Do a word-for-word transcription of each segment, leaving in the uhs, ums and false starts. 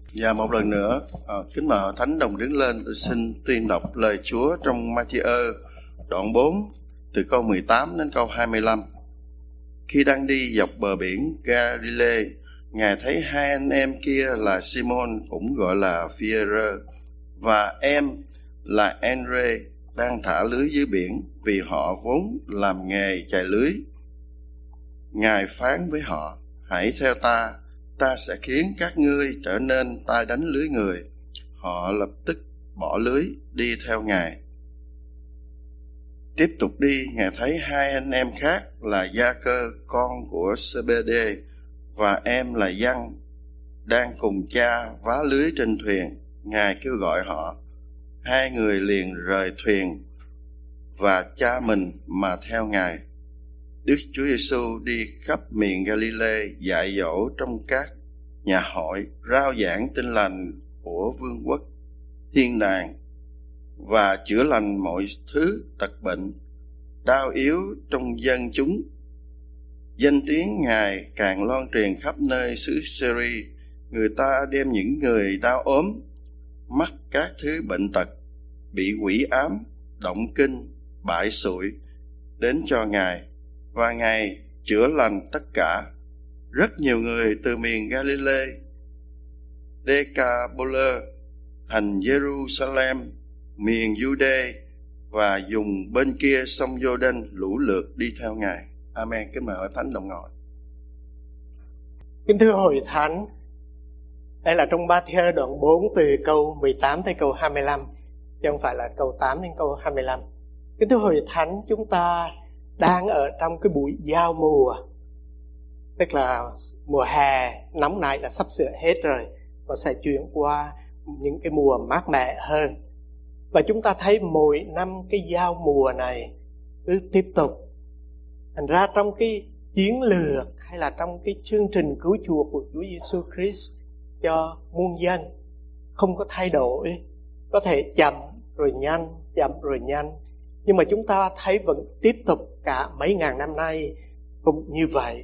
Và một lần nữa, à, kính mời Hội Thánh đồng đứng lên, tôi xin tuyên đọc lời Chúa trong Ma-thi-ơ đoạn bốn từ câu mười tám đến câu hai mươi lăm. Khi đang đi dọc bờ biển Ga-li-lê, Ngài thấy hai anh em kia là Simon cũng gọi là Phi-e-rơ và em là Endre đang thả lưới dưới biển, vì họ vốn làm nghề chài lưới. Ngài phán với họ: hãy theo ta, ta sẽ khiến các ngươi trở nên tay đánh lưới người. Họ lập tức bỏ lưới đi theo Ngài. Tiếp tục đi, Ngài thấy hai anh em khác là Gia-cơ con của Sê-bê-đê và em là Giăng đang cùng cha vá lưới trên thuyền. Ngài kêu gọi họ, hai người liền rời thuyền và cha mình mà theo Ngài. Đức Chúa Giêsu đi khắp miền Ga-li-lê, dạy dỗ trong các nhà hội, rao giảng tin lành của vương quốc thiên đàng và chữa lành mọi thứ tật bệnh, đau yếu trong dân chúng. Danh tiếng Ngài càng loan truyền khắp nơi xứ Sê-ri. Người ta đem những người đau ốm, mắc các thứ bệnh tật, bị quỷ ám, động kinh, bại sụi đến cho Ngài, và Ngài chữa lành tất cả. Rất nhiều người từ miền Ga-li-lê, Đê-ca-bô-lơ, thành Giê-ru-sa-lem, miền Giu-đê và vùng bên kia sông Giô-đanh lũ lượt đi theo Ngài. Amen. Kính mời Hội Thánh đồng ngồi. Kính thưa Hội Thánh, đây là trong Ma-thi-ơ đoạn bốn từ câu mười tám tới câu hai mươi lăm, chứ không phải là câu tám đến câu hai mươi lăm. Kính thưa Hội Thánh, chúng ta đang ở trong cái buổi giao mùa, tức là mùa hè nóng này là sắp sửa hết rồi và sẽ chuyển qua những cái mùa mát mẻ hơn. Và chúng ta thấy mỗi năm cái giao mùa này cứ tiếp tục. Thành ra trong cái chiến lược hay là trong cái chương trình cứu chuộc của Chúa Giêsu Christ cho muôn dân không có thay đổi, có thể chậm rồi nhanh, chậm rồi nhanh, nhưng mà chúng ta thấy vẫn tiếp tục cả mấy ngàn năm nay cũng như vậy.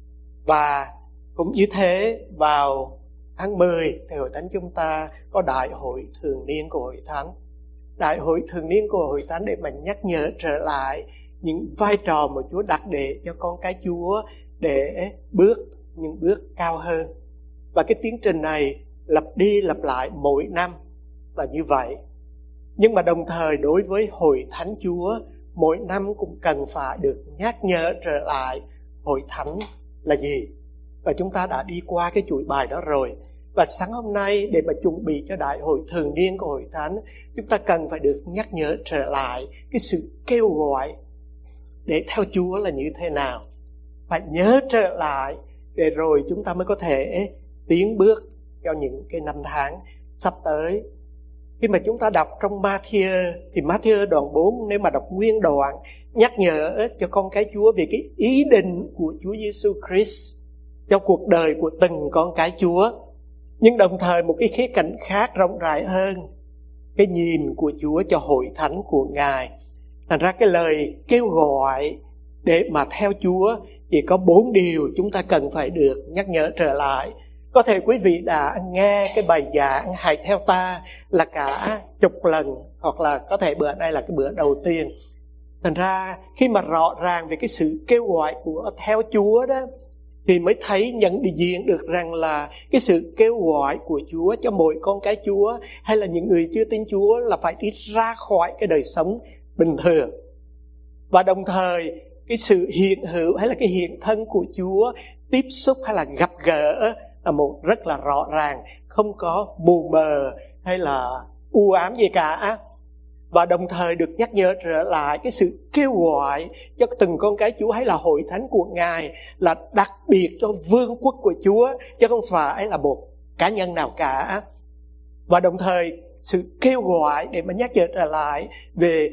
Và cũng như thế, vào tháng mười thì Hội Thánh chúng ta có đại hội thường niên của Hội Thánh. Đại hội thường niên của Hội Thánh để mà nhắc nhở trở lại những vai trò mà Chúa đặt để cho con cái Chúa để bước những bước cao hơn. Và cái tiến trình này lặp đi lặp lại mỗi năm là như vậy. Nhưng mà đồng thời đối với Hội Thánh Chúa, mỗi năm cũng cần phải được nhắc nhở trở lại Hội Thánh là gì. Và chúng ta đã đi qua cái chuỗi bài đó rồi. Và sáng hôm nay để mà chuẩn bị cho đại hội thường niên của Hội Thánh, chúng ta cần phải được nhắc nhở trở lại cái sự kêu gọi để theo Chúa là như thế nào. Phải nhớ trở lại để rồi chúng ta mới có thể tiến bước cho những cái năm tháng sắp tới. Khi mà chúng ta đọc trong Ma-thi-ơ thì Ma-thi-ơ đoạn bốn, nếu mà đọc nguyên đoạn, nhắc nhở cho con cái Chúa về cái ý định của Chúa Giêsu Christ cho cuộc đời của từng con cái Chúa. Nhưng đồng thời một cái khía cạnh khác rộng rãi hơn, cái nhìn của Chúa cho Hội Thánh của Ngài. Thành ra cái lời kêu gọi để mà theo Chúa chỉ có bốn điều chúng ta cần phải được nhắc nhở trở lại. Có thể quý vị đã nghe cái bài giảng Hãy Theo Ta là cả chục lần, hoặc là có thể bữa nay là cái bữa đầu tiên. Thành ra khi mà rõ ràng về cái sự kêu gọi của theo Chúa đó, thì mới thấy nhận diện được rằng là cái sự kêu gọi của Chúa cho mỗi con cái Chúa hay là những người chưa tin Chúa là phải đi ra khỏi cái đời sống bình thường. Và đồng thời cái sự hiện hữu hay là cái hiện thân của Chúa tiếp xúc hay là gặp gỡ là một rất là rõ ràng, không có mù mờ hay là u ám gì cả. Và đồng thời được nhắc nhở trở lại cái sự kêu gọi cho từng con cái Chúa hay là Hội Thánh của Ngài là đặc biệt cho vương quốc của Chúa, chứ không phải là một cá nhân nào cả. Và đồng thời sự kêu gọi để mà nhắc nhở trở lại về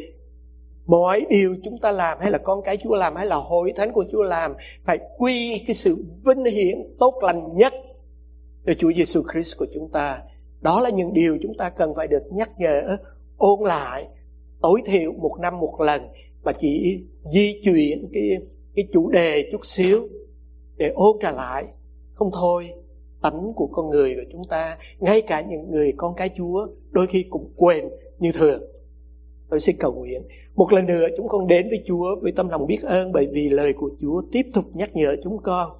mọi điều chúng ta làm hay là con cái Chúa làm hay là Hội Thánh của Chúa làm phải quy cái sự vinh hiển tốt lành nhất cho Chúa Giêsu Christ của chúng ta. Đó là những điều chúng ta cần phải được nhắc nhở, ôn lại tối thiểu một năm một lần, mà chỉ di chuyển cái, cái chủ đề chút xíu để ôn trở lại. Không thôi, tánh của con người của chúng ta, ngay cả những người con cái Chúa đôi khi cũng quên như thường. Tôi xin cầu nguyện một lần nữa chúng con đến với Chúa với tâm lòng biết ơn, bởi vì lời của Chúa tiếp tục nhắc nhở chúng con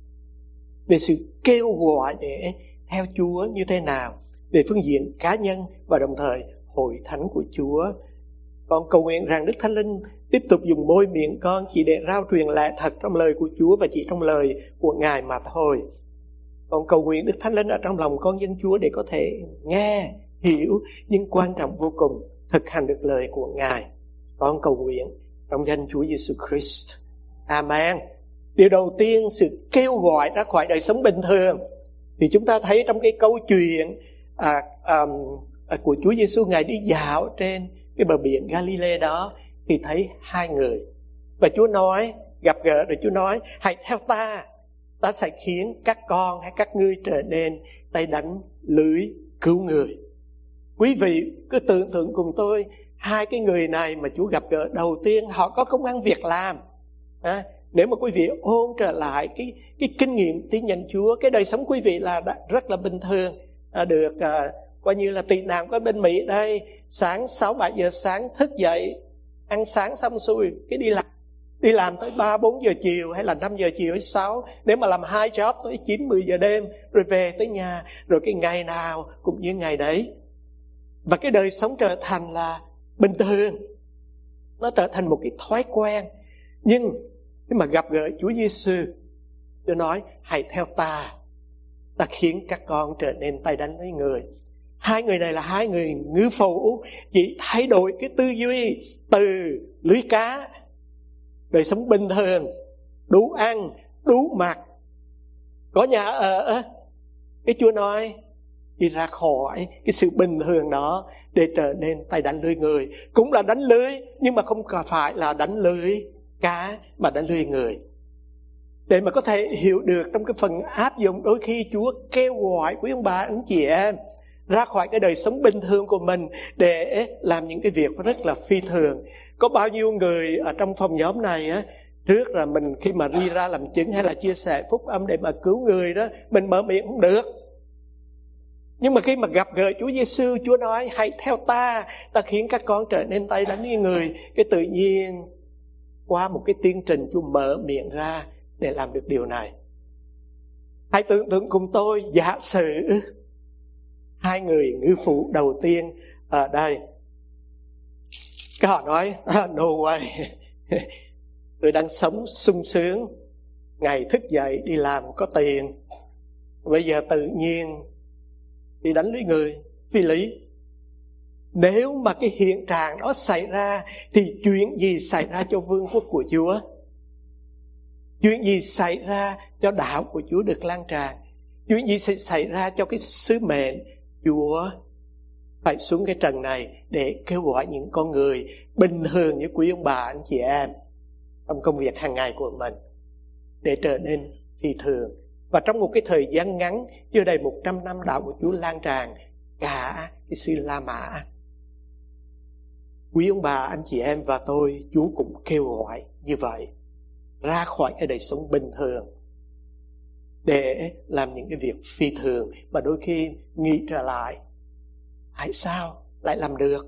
về sự kêu gọi để theo Chúa như thế nào, về phương diện cá nhân và đồng thời hội thánh của Chúa. Con cầu nguyện rằng Đức Thánh Linh tiếp tục dùng môi miệng con chỉ để rao truyền lẽ thật trong lời của Chúa và chỉ trong lời của Ngài mà thôi. Con cầu nguyện Đức Thánh Linh ở trong lòng con dân Chúa để có thể nghe, hiểu, nhưng quan trọng vô cùng thực hành được lời của Ngài. Con cầu nguyện trong danh Chúa Giêsu Christ. Amen. Điều đầu tiên, sự kêu gọi ra khỏi đời sống bình thường. Thì chúng ta thấy trong cái câu chuyện à, à, à, của Chúa Giêsu, Ngài đi dạo trên cái bờ biển Galilee đó, thì thấy hai người. Và Chúa nói, gặp gỡ rồi Chúa nói, hãy theo ta, ta sẽ khiến các con hay các ngươi trở nên tay đánh lưới cứu người. Quý vị cứ tưởng tượng cùng tôi, hai cái người này mà Chúa gặp gỡ đầu tiên, họ có công ăn việc làm. À, nếu mà quý vị ôn trở lại cái, cái kinh nghiệm tin nhận Chúa, cái đời sống quý vị là đã rất là bình thường. À, được à, coi như là tị nạn của bên Mỹ đây, sáng sáu bảy giờ sáng thức dậy, ăn sáng xong xuôi, cái đi làm. Đi làm tới ba bốn giờ chiều hay là năm giờ chiều hay sáu. Nếu mà làm hai job tới chín mười giờ đêm, rồi về tới nhà, rồi cái ngày nào cũng như ngày đấy. Và cái đời sống trở thành là bình thường, nó trở thành một cái thói quen. Nhưng khi mà gặp gỡ Chúa Giêsu, Chúa nói hãy theo ta, ta khiến các con trở nên tay đánh với người. Hai người này là hai người ngư phủ, chỉ thay đổi cái tư duy từ lưới cá, đời sống bình thường, đủ ăn, đủ mặc, có nhà ở. Cái Chúa nói đi ra khỏi cái sự bình thường đó để trở nên tay đánh lưới người. Cũng là đánh lưới, nhưng mà không phải là đánh lưới cá, mà đánh lưới người. Để mà có thể hiểu được trong cái phần áp dụng, đôi khi Chúa kêu gọi quý ông bà anh chị em ra khỏi cái đời sống bình thường của mình để làm những cái việc rất là phi thường. Có bao nhiêu người ở trong phòng nhóm này á, trước là mình khi mà đi ra làm chứng hay là chia sẻ phúc âm để mà cứu người đó, mình mở miệng không được. Nhưng mà khi mà gặp gỡ Chúa Giêsu, Chúa nói hãy theo ta, ta khiến các con trở nên tay đánh với người. Cái tự nhiên qua một cái tiến trình Chúa mở miệng ra để làm được điều này. Hãy tưởng tượng cùng tôi, giả sử hai người ngư phủ đầu tiên ở đây, cái họ nói no way, tôi đang sống sung sướng, ngày thức dậy đi làm có tiền, bây giờ tự nhiên đi đánh lưới người, phi lý. Nếu mà cái hiện trạng đó xảy ra thì chuyện gì xảy ra cho vương quốc của Chúa? Chuyện gì xảy ra cho đạo của Chúa được lan tràn? Chuyện gì sẽ xảy ra cho cái sứ mệnh Chúa phải xuống cái trần này để kêu gọi những con người bình thường như quý ông bà anh chị em trong công việc hàng ngày của mình để trở nên phi thường? Và trong một cái thời gian ngắn, chưa đầy một trăm năm, đạo của Chúa lan tràn cả cái xứ La Mã. Quý ông bà anh chị em và tôi, Chúa cũng kêu gọi như vậy, ra khỏi cái đời sống bình thường để làm những cái việc phi thường mà đôi khi nghĩ trở lại, tại sao lại làm được?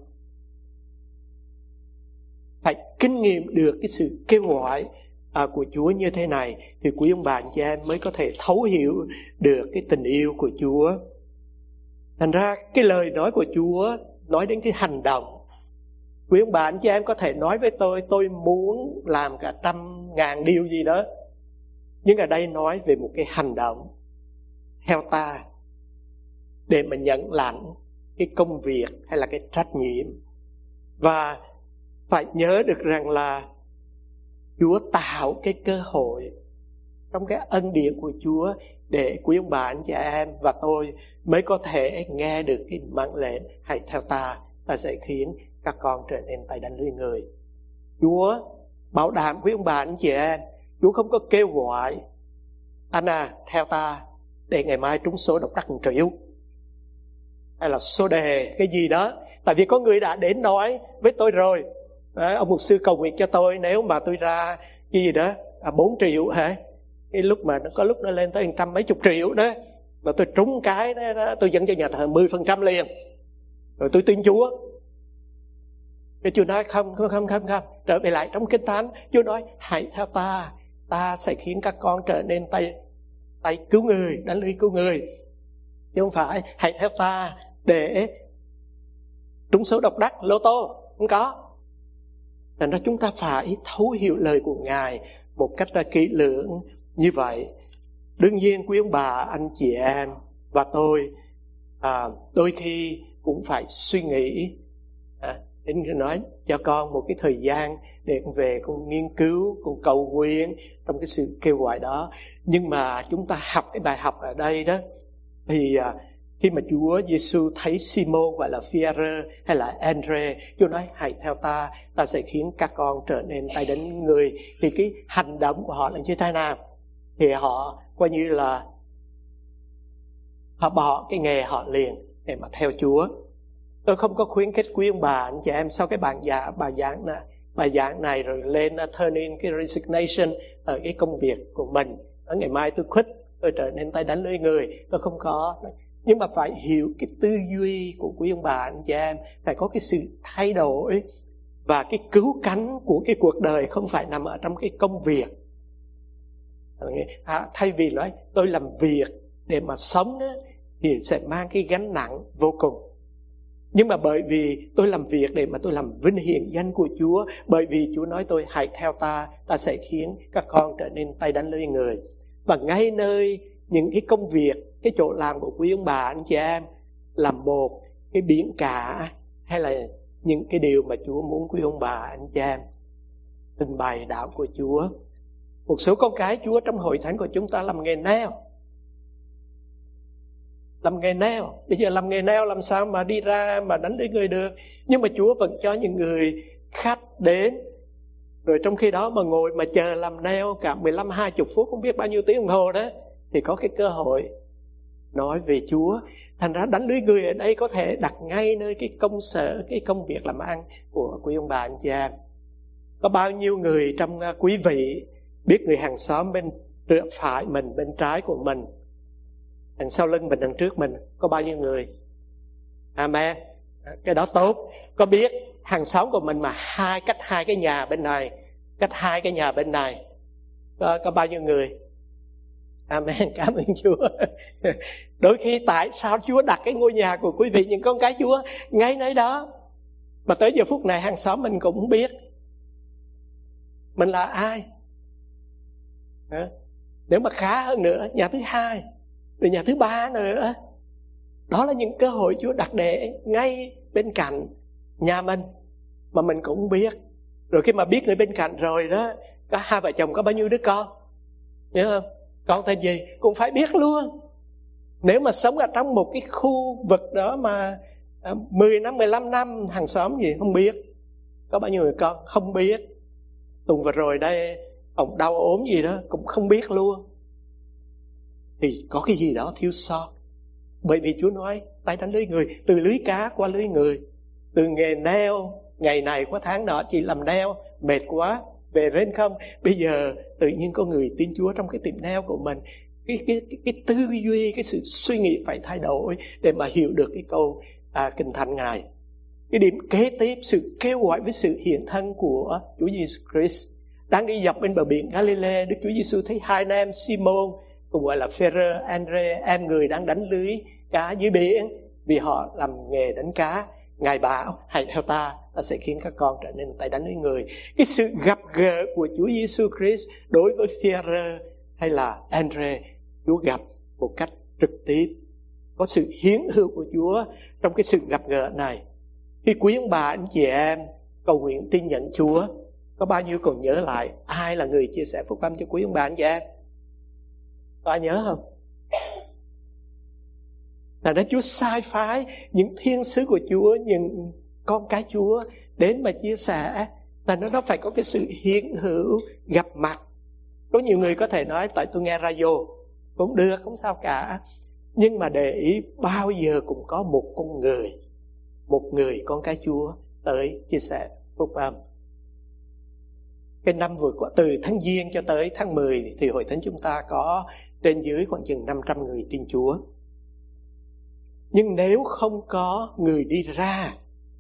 Phải kinh nghiệm được cái sự kêu gọi à, của Chúa như thế này thì quý ông bà anh chị em mới có thể thấu hiểu được cái tình yêu của Chúa. Thành ra cái lời nói của Chúa nói đến cái hành động. Quý ông bà anh chị em có thể nói với tôi, tôi muốn làm cả trăm ngàn điều gì đó. Nhưng ở đây nói về một cái hành động, theo ta, để mà nhận lãnh cái công việc hay là cái trách nhiệm. Và phải nhớ được rằng là Chúa tạo cái cơ hội trong cái ân điển của Chúa để quý ông bà anh chị em và tôi mới có thể nghe được cái mạng lệnh hãy theo ta, ta sẽ khiến các con trở nên tay đánh lưới người. Chúa bảo đảm quý ông bà anh chị em, Chúa không có kêu gọi anh à theo ta để ngày mai trúng số độc đắc một triệu hay là số đề cái gì đó. Tại vì có người đã đến nói với tôi rồi, à, ông mục sư cầu nguyện cho tôi, nếu mà tôi ra cái gì đó à, bốn triệu hả, cái lúc mà nó có lúc nó lên tới trăm mấy chục triệu đó, mà tôi trúng cái đó, đó tôi dẫn cho nhà thờ mười phần trăm liền, rồi tôi tin Chúa. Cái Chúa nói không, không, không, không, không. Trở về lại trong Kinh Thánh, Chúa nói hãy theo ta, ta sẽ khiến các con trở nên tay tay cứu người, đánh lưới cứu người. Chứ không phải hãy theo ta để trúng số độc đắc, lô tô, không có. Thành ra chúng ta phải thấu hiểu lời của Ngài một cách là kỹ lưỡng như vậy. Đương nhiên quý ông bà, anh chị em và tôi à, đôi khi cũng phải suy nghĩ, à, đến nói cho con một cái thời gian để con về con nghiên cứu, con cầu nguyện trong cái sự kêu gọi đó. Nhưng mà chúng ta học cái bài học ở đây đó, thì à, khi mà Chúa Giêsu thấy Simon gọi là Phi-e-rơ hay là Andre, Chúa nói hãy theo ta, ta sẽ khiến các con trở nên tay đánh người. Thì cái hành động của họ là như thế nào? Thì họ coi như là họ bỏ cái nghề họ liền để mà theo Chúa. Tôi không có khuyến khích quý ông bà, anh chị em sau cái bài giảng, bài giảng này, bài giảng này rồi lên uh, turn in cái resignation ở cái công việc của mình. Ở ngày mai tôi quit, tôi trở nên tay đánh lưới người. Tôi không có. Nhưng mà phải hiểu cái tư duy của quý ông bà, anh chị em. Phải có cái sự thay đổi. Và cái cứu cánh của cái cuộc đời không phải nằm ở trong cái công việc. À, thay vì nói tôi làm việc để mà sống đó, thì sẽ mang cái gánh nặng vô cùng. Nhưng mà bởi vì tôi làm việc để mà tôi làm vinh hiển danh của Chúa, bởi vì Chúa nói tôi hãy theo ta, ta sẽ khiến các con trở nên tay đánh lưới người. Và ngay nơi những cái công việc, cái chỗ làm của quý ông bà, anh chị em, làm một cái biển cả hay là những cái điều mà Chúa muốn quý ông bà, anh chị em trình bày đạo của Chúa. Một số con cái Chúa trong hội thánh của chúng ta làm nghề nail. Làm nghề nail. Bây giờ làm nghề nail làm sao mà đi ra mà đánh lưới người được. Nhưng mà Chúa vẫn cho những người khách đến, rồi trong khi đó mà ngồi mà chờ làm nail cả mười lăm hai mươi phút, không biết bao nhiêu tiếng đồng hồ đó, thì có cái cơ hội nói về Chúa. Thành ra đánh lưới người ở đây có thể đặt ngay nơi cái công sở, cái công việc làm ăn của quý ông bà, anh chị em. Có bao nhiêu người trong quý vị biết người hàng xóm bên phải mình, bên trái của mình, đằng sau lưng mình, đằng trước mình, có bao nhiêu người? Amen. Cái đó tốt. Có biết hàng xóm của mình mà hai cách hai cái nhà bên này, cách hai cái nhà bên này, có, có bao nhiêu người? Amen. Cảm ơn Chúa. Đôi khi tại sao Chúa đặt cái ngôi nhà của quý vị, những con cái Chúa ngay nơi đó, mà tới giờ phút này hàng xóm mình cũng không biết mình là ai. Nếu mà khá hơn nữa, nhà thứ hai, rồi nhà thứ ba nữa. Đó là những cơ hội Chúa đặt để ngay bên cạnh nhà mình mà mình cũng không biết. Rồi khi mà biết người bên cạnh rồi đó, có hai vợ chồng có bao nhiêu đứa con, nhớ không? Con tên gì cũng phải biết luôn. Nếu mà sống ở trong một cái khu vực đó mà mười năm, mười lăm năm hàng xóm gì không biết, có bao nhiêu người con không biết. Tuần vừa rồi đây ông đau ốm gì đó cũng không biết luôn. Thì có cái gì đó thiếu sót. Bởi vì Chúa nói tay đánh lưới người, từ lưới cá qua lưới người, từ nghề neo ngày này qua tháng nọ chỉ làm neo mệt quá về rên không. Bây giờ tự nhiên có người tin Chúa trong cái tiệm neo của mình. Cái, cái, cái, cái tư duy, cái sự suy nghĩ phải thay đổi để mà hiểu được cái câu à, Kinh Thánh Ngài. Cái điểm kế tiếp, sự kêu gọi với sự hiện thân của Chúa Giêsu Christ. Đang đi dọc bên bờ biển Galilee, Đức Chúa Giêsu thấy hai anh em Simon, cũng gọi là Phi-e-rơ, Andre, em người đang đánh lưới cá dưới biển, vì họ làm nghề đánh cá. Ngài bảo hãy theo ta, ta sẽ khiến các con trở nên tay đánh lưới người. Cái sự gặp gỡ của Chúa Giêsu Christ đối với Phi-e-rơ hay là Andre, Chúa gặp một cách trực tiếp. Có sự hiển hữu của Chúa trong cái sự gặp gỡ này. Khi quý ông bà, anh chị em cầu nguyện tin nhận Chúa, có bao nhiêu còn nhớ lại ai là người chia sẻ phúc âm cho quý ông bà, anh chị em? Có ai nhớ không? Là đó Chúa sai phái những thiên sứ của Chúa, những con cái Chúa đến mà chia sẻ. Là nó nó phải có cái sự hiện hữu, gặp mặt. Có nhiều người có thể nói tại tôi nghe radio cũng được, không sao cả. Nhưng mà để ý bao giờ cũng có một con người, một người con cái Chúa tới chia sẻ phúc âm. Cái năm vừa qua, từ tháng Giêng cho tới tháng mười thì hội thánh chúng ta có trên dưới khoảng chừng năm trăm người tin Chúa. Nhưng nếu không có người đi ra,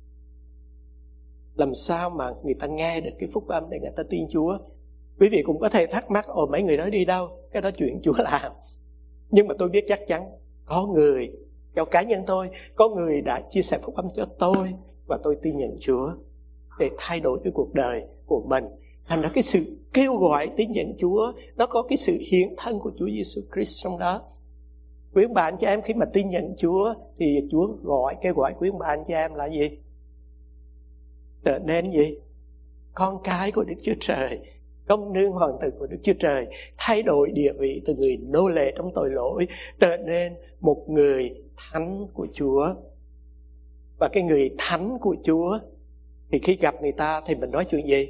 làm sao mà người ta nghe được cái phúc âm để người ta tin Chúa? Quý vị cũng có thể thắc mắc, ồ mấy người đó đi đâu? Cái đó chuyện Chúa làm. Nhưng mà tôi biết chắc chắn có người, theo cá nhân tôi, có người đã chia sẻ phúc âm cho tôi và tôi tin nhận Chúa để thay đổi cái cuộc đời của mình. Thành ra cái sự kêu gọi tin nhận Chúa, nó có cái sự hiện thân của Chúa Giêsu Christ trong đó. Quý ông bà anh chị em khi mà tin nhận Chúa thì Chúa gọi, kêu gọi quý ông bà anh chị em là gì? Trở nên gì? Con cái của Đức Chúa Trời, công nương hoàng tử của Đức Chúa Trời, thay đổi địa vị từ người nô lệ trong tội lỗi trở nên một người thánh của Chúa. Và cái người thánh của Chúa thì khi gặp người ta thì mình nói chuyện gì?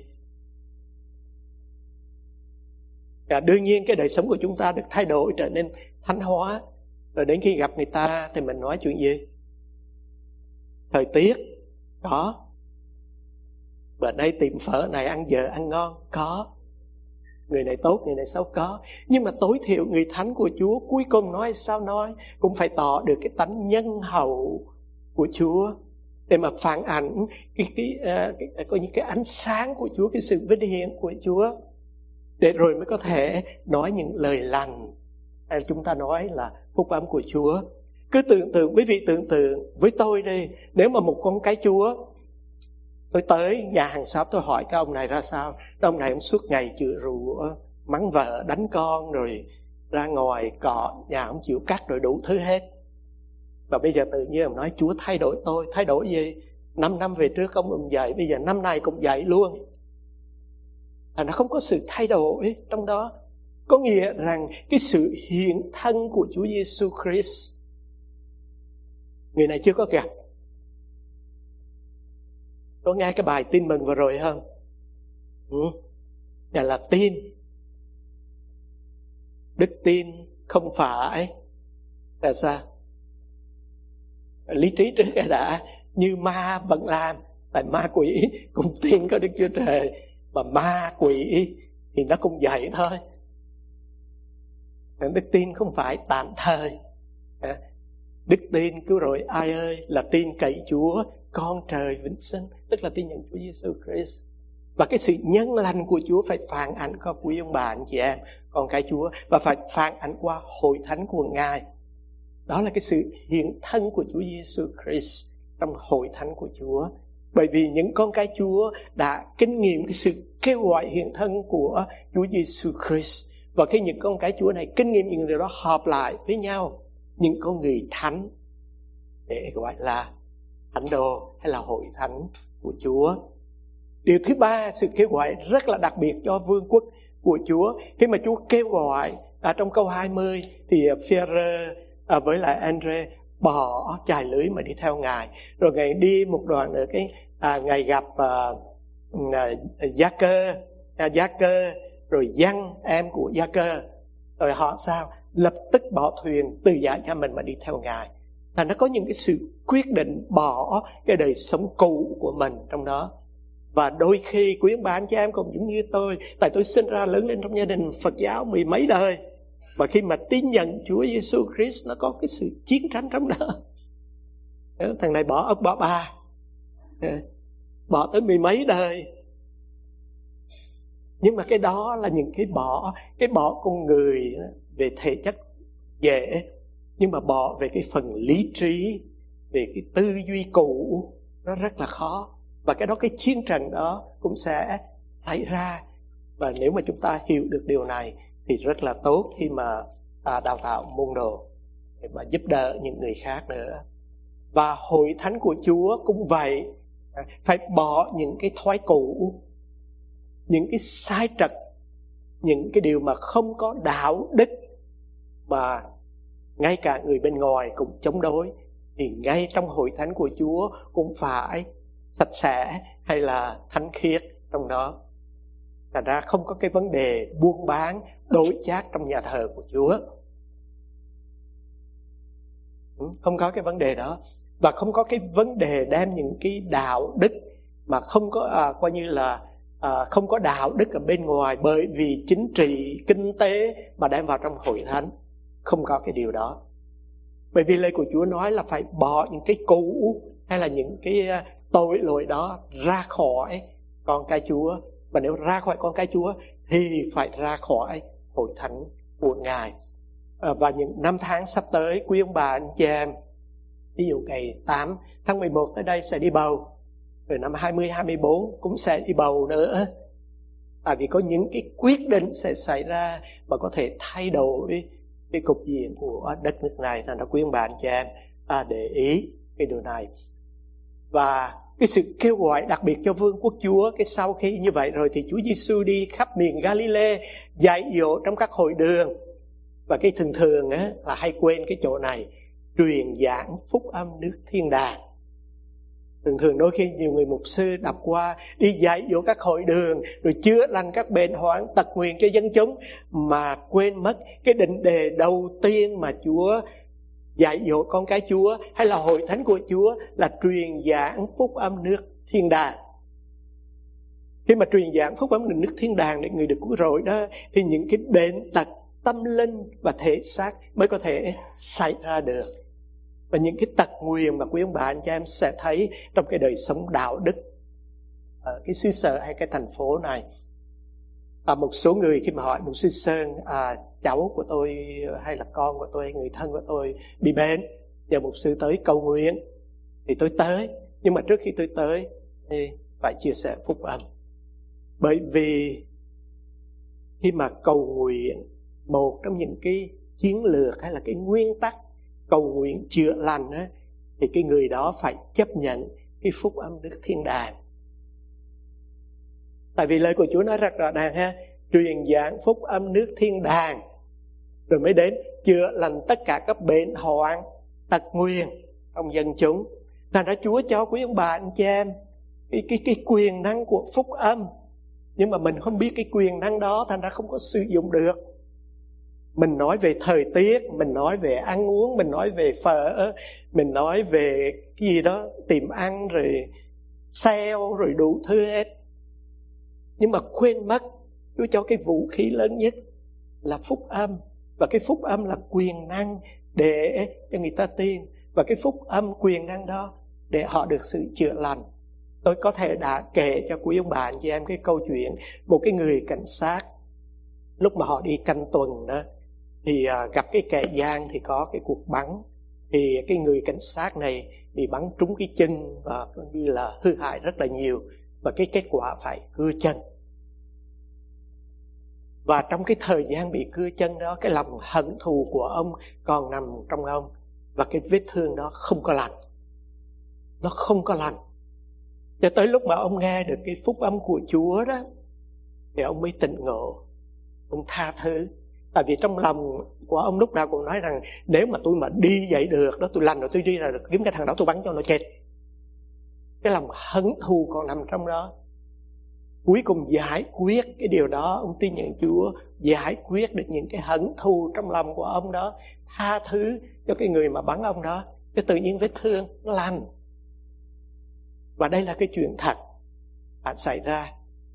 À, đương nhiên cái đời sống của chúng ta được thay đổi trở nên thánh hóa. Rồi đến khi gặp người ta thì mình nói chuyện gì? Thời tiết có. Bữa nay tiệm phở này ăn dở ăn ngon có. Người này tốt, người này xấu có. Nhưng mà tối thiểu người thánh của Chúa cuối cùng nói sao nói cũng phải tỏ được cái tánh nhân hậu của Chúa, để mà phản ảnh cái, cái, uh, cái, có những cái ánh sáng của Chúa, cái sự vinh hiển của Chúa, để rồi mới có thể nói những lời lành, hay chúng ta nói là phúc âm của Chúa. Cứ tưởng tượng, quý vị tưởng tượng với tôi đi, nếu mà một con cái Chúa, tôi tới nhà hàng xóm tôi hỏi cái ông này ra sao. Cái ông này ông suốt ngày chửi rủa, mắng vợ, đánh con, rồi ra ngoài cọ nhà ông chịu cắt rồi đủ thứ hết. Và bây giờ tự nhiên ông nói Chúa thay đổi tôi. Thay đổi gì? Năm năm về trước ông cũng dạy, bây giờ năm nay cũng dạy luôn. Là nó không có sự thay đổi trong đó. Có nghĩa rằng cái sự hiện thân của Chúa Giêsu Christ, người này chưa có gặp. Có nghe cái bài tin mừng vừa rồi không? Ừ. Này là tin. Đức tin không phải là sao? Lý trí trước cái đã, như ma vẫn làm. Tại ma quỷ cũng tin có Đức Chúa Trời, mà ma quỷ thì nó cũng vậy thôi. Đức tin không phải tạm thời. Đức tin cứu rỗi ai ơi là tin cậy Chúa, con trời vĩnh sinh, tức là tin nhận Chúa Giêsu Christ. Và cái sự nhân lành của Chúa phải phản ảnh qua quý ông bà anh chị em, con cái Chúa, và phải phản ảnh qua hội thánh của Ngài. Đó là cái sự hiện thân của Chúa Giêsu Christ trong hội thánh của Chúa. Bởi vì những con cái Chúa đã kinh nghiệm cái sự kêu gọi hiện thân của Chúa Giêsu Christ. Và khi những con cái Chúa này kinh nghiệm những điều đó, họp lại với nhau, những con người thánh, để gọi là thánh đồ hay là hội thánh của Chúa. Điều thứ ba, sự kêu gọi rất là đặc biệt cho vương quốc của Chúa. Khi mà Chúa kêu gọi à, trong câu hai mươi thì Phi-e-rơ à, với lại Andre bỏ chài lưới mà đi theo Ngài. Rồi Ngài đi một đoạn ở cái à, Ngài gặp à, à, Gia-cơ, à, Gia-cơ rồi Giăng em của Gia-cơ. Rồi họ sao? Lập tức bỏ thuyền từ giả nhà mình mà đi theo Ngài. Là nó có những cái sự quyết định bỏ cái đời sống cũ của mình trong đó. Và đôi khi quý ông bà anh chị em cũng giống như tôi, tại tôi sinh ra lớn lên trong gia đình Phật giáo mười mấy đời, và khi mà tin nhận Chúa Giêsu Christ, nó có cái sự chiến tranh trong đó. Thằng này bỏ ông bỏ bà, bỏ tới mười mấy đời. Nhưng mà cái đó là những cái bỏ, cái bỏ con người về thể chất dễ, nhưng mà bỏ về cái phần lý trí, về cái tư duy cũ, nó rất là khó. Và cái đó, cái chiến tranh đó cũng sẽ xảy ra. Và nếu mà chúng ta hiểu được điều này thì rất là tốt khi mà à, đào tạo môn đồ và giúp đỡ những người khác nữa. Và hội thánh của Chúa cũng vậy, phải bỏ những cái thói cũ, những cái sai trật, những cái điều mà không có đạo đức mà ngay cả người bên ngoài cũng chống đối. Thì ngay trong hội thánh của Chúa cũng phải sạch sẽ hay là thánh khiết trong đó. Thành ra không có cái vấn đề buôn bán đổi chác trong nhà thờ của Chúa, không có cái vấn đề đó. Và không có cái vấn đề đem những cái đạo đức mà không có à, coi như là à, không có đạo đức ở bên ngoài bởi vì chính trị kinh tế mà đem vào trong hội thánh. Không có cái điều đó. Bởi vì lời của Chúa nói là phải bỏ những cái cũ hay là những cái tội lỗi đó ra khỏi con cái Chúa. Và nếu ra khỏi con cái Chúa thì phải ra khỏi hội thánh của Ngài. À, và những năm tháng sắp tới, quý ông bà anh chị em, ví dụ ngày tám tháng mười một tới đây sẽ đi bầu, rồi năm hai mươi hai mươi bốn cũng sẽ đi bầu nữa. Tại vì có những cái quyết định sẽ xảy ra mà có thể thay đổi cái cục diện của đất nước này. Thành ra quý ông bà anh chị em à, để ý cái điều này. Và cái sự kêu gọi đặc biệt cho vương quốc Chúa, cái sau khi như vậy rồi thì Chúa Giêsu đi khắp miền Galilee dạy dỗ trong các hội đường. Và cái thường thường á, là hay quên cái chỗ này, truyền giảng phúc âm nước thiên đàng. Thường thường đôi khi nhiều người mục sư đọc qua đi dạy dỗ các hội đường rồi chữa lành các bệnh hoạn, tật nguyền cho dân chúng, mà quên mất cái định đề đầu tiên mà Chúa dạy dỗ con cái Chúa hay là hội thánh của Chúa là truyền giảng phúc âm nước thiên đàng. Khi mà truyền giảng phúc âm nước thiên đàng để người được cứu rỗi đó, thì những cái bệnh tật tâm linh và thể xác mới có thể xảy ra được. Và những cái tật nguyền mà quý ông bà anh chị em sẽ thấy trong cái đời sống đạo đức ở cái xứ sở hay cái thành phố này. À, một số người khi mà hỏi một sư Sơn, à, cháu của tôi hay là con của tôi, người thân của tôi bị bệnh, nhờ một sư tới cầu nguyện, thì tôi tới. Nhưng mà trước khi tôi tới thì phải chia sẻ phúc âm. Bởi vì khi mà cầu nguyện, một trong những cái chiến lược hay là cái nguyên tắc cầu nguyện chữa lành á, thì cái người đó phải chấp nhận cái phúc âm nước thiên đàng. Tại vì lời của Chúa nói rất rõ ràng ha, truyền giảng phúc âm nước thiên đàng, rồi mới đến chữa lành tất cả các bệnh hoạn, tật nguyền trong dân chúng. Thành ra Chúa cho quý ông bà anh chị em cái, cái, cái quyền năng của phúc âm. Nhưng mà mình không biết cái quyền năng đó, thành ra không có sử dụng được. Mình nói về thời tiết, mình nói về ăn uống, mình nói về phở, mình nói về cái gì đó, tìm ăn rồi sale rồi đủ thứ hết. Nhưng mà quên mất Chúa cho cái vũ khí lớn nhất là phúc âm. Và cái phúc âm là quyền năng để cho người ta tin. Và cái phúc âm quyền năng đó để họ được sự chữa lành. Tôi có thể đã kể cho quý ông bà anh chị em cái câu chuyện một cái người cảnh sát, lúc mà họ đi canh tuần đó, thì à, gặp cái kẻ gian thì có cái cuộc bắn. Thì cái người cảnh sát này bị bắn trúng cái chân và như là hư hại rất là nhiều. Và cái kết quả phải cưa chân. Và trong cái thời gian bị cưa chân đó, cái lòng hận thù của ông còn nằm trong ông. Và cái vết thương đó không có lành. Nó không có lành. Cho tới lúc mà ông nghe được cái phúc âm của Chúa đó, thì ông mới tỉnh ngộ. Ông tha thứ. Tại vì trong lòng của ông lúc nào cũng nói rằng nếu mà tôi mà đi dậy được đó, tôi lành rồi tôi đi ra được, kiếm cái thằng đó tôi bắn cho nó chết. Cái lòng hận thù còn nằm trong đó. Cuối cùng giải quyết cái điều đó, ông tin nhận Chúa, giải quyết được những cái hận thù trong lòng của ông đó, tha thứ cho cái người mà bắn ông đó, cái tự nhiên vết thương nó lành. Và đây là cái chuyện thật đã xảy ra.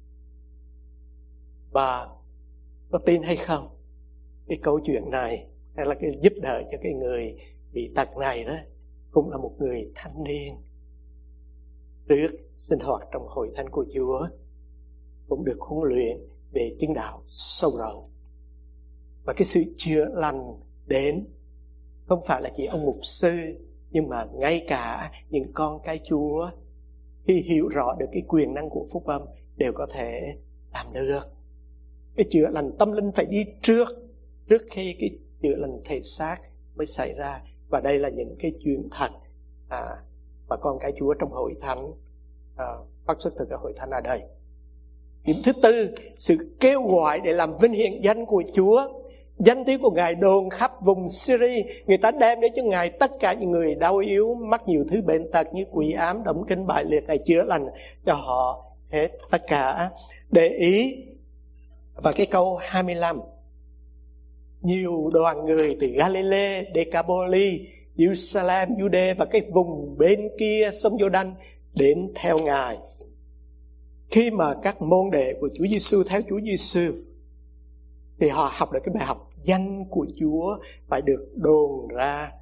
Và có tin hay không, cái câu chuyện này hay là cái giúp đỡ cho cái người bị tật này đó cũng là một người thanh niên trước sinh hoạt trong hội thánh của Chúa, cũng được huấn luyện về chứng đạo sâu rộng. Và cái sự chữa lành đến không phải là chỉ ông mục sư, nhưng mà ngay cả những con cái Chúa khi hiểu rõ được cái quyền năng của phúc âm đều có thể làm được. Cái chữa lành tâm linh phải đi trước, trước khi cái chữa lành thể xác mới xảy ra. Và đây là những cái chuyện thật à, mà con cái Chúa trong hội thánh à, phát xuất từ cái hội thánh ở đây. Điểm thứ tư, sự kêu gọi để làm vinh hiển danh của Chúa. Danh tiếng của Ngài đồn khắp vùng Syria. Người ta đem đến cho Ngài tất cả những người đau yếu, mắc nhiều thứ bệnh tật như quỷ ám, động kinh, bại liệt. Ngài chữa lành cho họ hết tất cả. Để ý và cái câu hai mươi lăm. Nhiều đoàn người từ Galilee, Decapolis, Jerusalem, Jude và cái vùng bên kia sông Giô-đanh đến theo Ngài. Khi mà các môn đệ của Chúa Giêsu theo Chúa Giêsu thì họ học được cái bài học danh của Chúa phải được đồn ra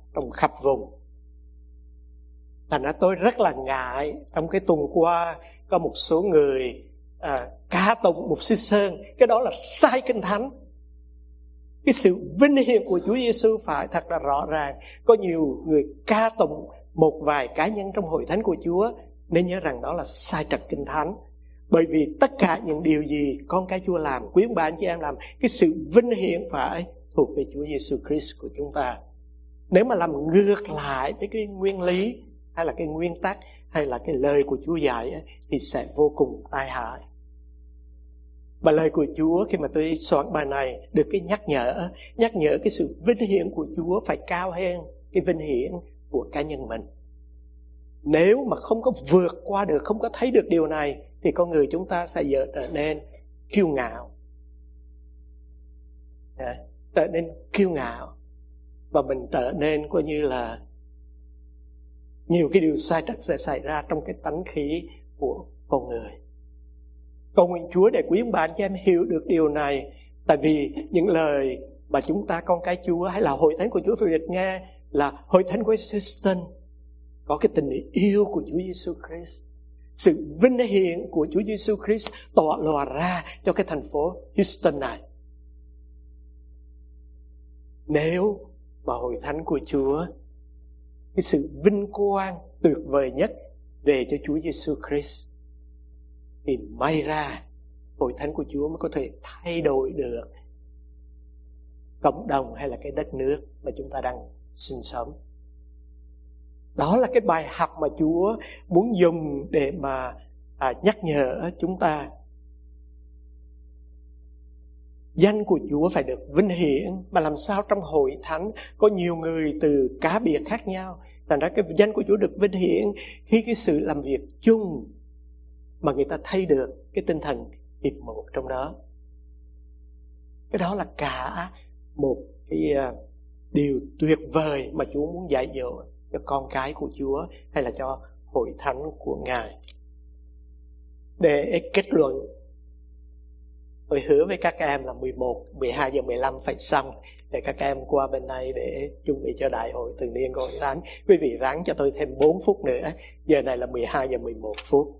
trong khắp vùng. Thành ra tôi rất là ngại trong cái tuần qua có một số người à, ca tụng Mục sư Sơn. Cái đó là sai Kinh Thánh. Cái sự vinh hiển của Chúa Giêsu phải thật là rõ ràng. Có nhiều người ca tụng một vài cá nhân trong hội thánh của Chúa, nên nhớ rằng đó là sai trật Kinh Thánh. Bởi vì tất cả những điều gì con cái Chúa làm, quý ông bà anh chị em làm, cái sự vinh hiển phải thuộc về Chúa Giêsu Christ của chúng ta. Nếu mà làm ngược lại với cái nguyên lý hay là cái nguyên tắc hay là cái lời của Chúa dạy ấy, thì sẽ vô cùng tai hại. Và lời của Chúa khi mà tôi soạn bài này được cái nhắc nhở, nhắc nhở cái sự vinh hiển của Chúa phải cao hơn cái vinh hiển của cá nhân mình. Nếu mà không có vượt qua được, không có thấy được điều này, thì con người chúng ta sẽ giờ trở nên kiêu ngạo. À, trở nên kiêu ngạo. Và mình trở nên coi như là nhiều cái điều sai trật sẽ xảy ra trong cái tánh khí của con người. Cầu nguyện Chúa để quý ông bà anh chị em hiểu được điều này. Tại vì những lời mà chúng ta con cái Chúa hay là hội thánh của Chúa phải được nghe là hội thánh của Houston có cái tình yêu của Chúa Giêsu Christ. Sự vinh hiển của Chúa Giêsu Christ tỏa lòa ra cho cái thành phố Houston này. Nếu mà hội thánh của Chúa, cái sự vinh quang tuyệt vời nhất về cho Chúa Giêsu Christ, thì may ra hội thánh của Chúa mới có thể thay đổi được cộng đồng hay là cái đất nước mà chúng ta đang sinh sống. Đó là cái bài học mà Chúa muốn dùng để mà à, nhắc nhở chúng ta. Danh của Chúa phải được vinh hiển, mà làm sao trong hội thánh có nhiều người từ cá biệt khác nhau. Thành ra cái danh của Chúa được vinh hiển khi cái sự làm việc chung mà người ta thấy được cái tinh thần hiệp một trong đó. Cái đó là cả một cái uh, điều tuyệt vời mà Chúa muốn dạy dỗ cho con cái của Chúa hay là cho hội thánh của Ngài. Để kết luận, tôi hứa với các em là mười một, mười hai giờ mười lăm phải xong để các em qua bên này để chuẩn bị cho đại hội thường niên của hội thánh. Quý vị ráng cho tôi thêm bốn phút nữa. Giờ này là mười hai giờ mười một phút.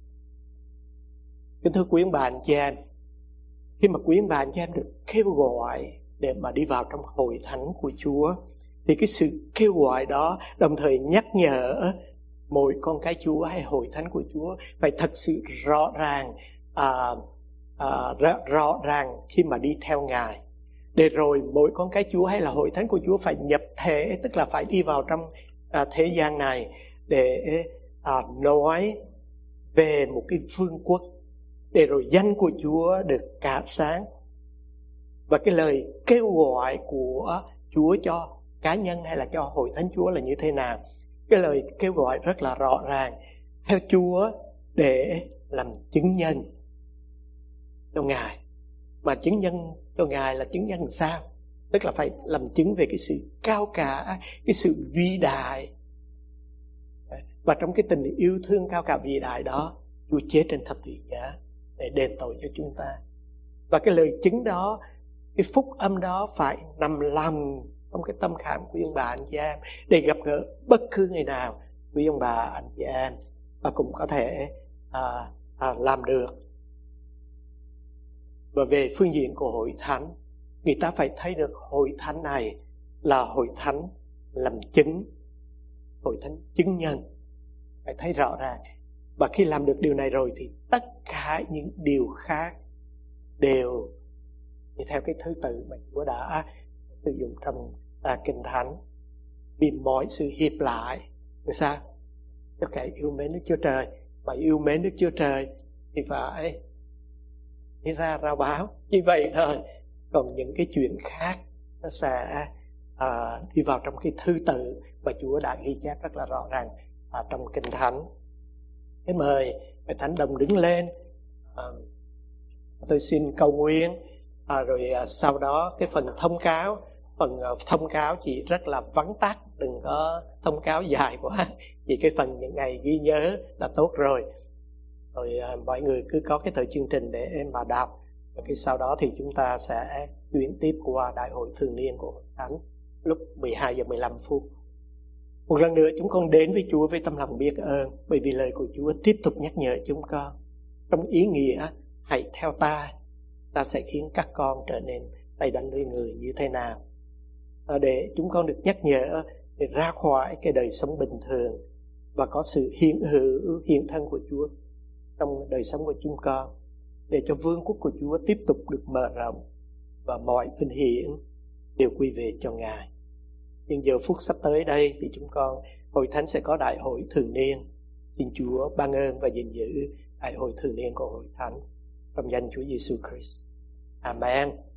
Kính thưa quý ông bà anh chị em, khi mà quý ông bà anh chị em được kêu gọi để mà đi vào trong hội thánh của Chúa, thì cái sự kêu gọi đó đồng thời nhắc nhở mỗi con cái Chúa hay hội thánh của Chúa phải thật sự rõ ràng, à, à, rõ, rõ ràng khi mà đi theo Ngài. Để rồi mỗi con cái Chúa hay là hội thánh của Chúa phải nhập thể, tức là phải đi vào trong à, thế gian này để à, nói về một cái vương quốc, để rồi danh của Chúa được cả sáng. Và cái lời kêu gọi của Chúa cho cá nhân hay là cho hội thánh Chúa là như thế nào? Cái lời kêu gọi rất là rõ ràng: theo Chúa để làm chứng nhân cho Ngài. Mà chứng nhân cho Ngài là chứng nhân sao? Tức là phải làm chứng về cái sự cao cả, cái sự vĩ đại. Và trong cái tình yêu thương cao cả vĩ đại đó, Chúa chết trên thập tự giá để đền tội cho chúng ta. Và cái lời chứng đó, cái phúc âm đó phải nằm lòng trong cái tâm khảm của ông bà anh chị em, để gặp gỡ bất cứ ngày nào quý ông bà anh chị em và cũng có thể à, à, làm được. Và về phương diện của hội thánh, người ta phải thấy được hội thánh này là hội thánh làm chứng, hội thánh chứng nhân, phải thấy rõ ràng. Và khi làm được điều này rồi thì tất cả những điều khác đều theo cái thứ tự mà Chúa đã sử dụng trong à, Kinh Thánh. Vì mọi sự hiệp lại là sao? Cho kẻ yêu mến Đức Chúa Trời. Mà yêu mến Đức Chúa Trời thì phải đi ra rao báo, chỉ vậy thôi. Còn những cái chuyện khác nó sẽ à, đi vào trong cái thứ tự mà Chúa đã ghi chép rất là rõ ràng à, trong Kinh Thánh. Thế mời Hội Thánh đồng đứng lên. À, tôi xin cầu nguyện. À, rồi à, sau đó cái phần thông cáo, phần à, thông cáo chỉ rất là vắn tắt, đừng có thông cáo dài quá. Vì cái phần những ngày ghi nhớ là tốt rồi. Rồi à, mọi người cứ có cái thời chương trình để em mà đọc. Và cái sau đó thì chúng ta sẽ chuyển tiếp qua đại hội thường niên của Hội Thánh lúc mười hai giờ mười lăm phút. Một lần nữa chúng con đến với Chúa với tâm lòng biết ơn, bởi vì lời của Chúa tiếp tục nhắc nhở chúng con trong ý nghĩa hãy theo ta, ta sẽ khiến các con trở nên tay đánh lưới người như thế nào, à, để chúng con được nhắc nhở để ra khỏi cái đời sống bình thường và có sự hiện hữu hiện thân của Chúa trong đời sống của chúng con, để cho vương quốc của Chúa tiếp tục được mở rộng và mọi vinh hiển đều quy về cho Ngài. Nhưng giờ phút sắp tới đây thì chúng con hội thánh sẽ có đại hội thường niên. Xin Chúa ban ơn và gìn giữ đại hội thường niên của hội thánh trong danh Chúa Giêsu Christ. Amen.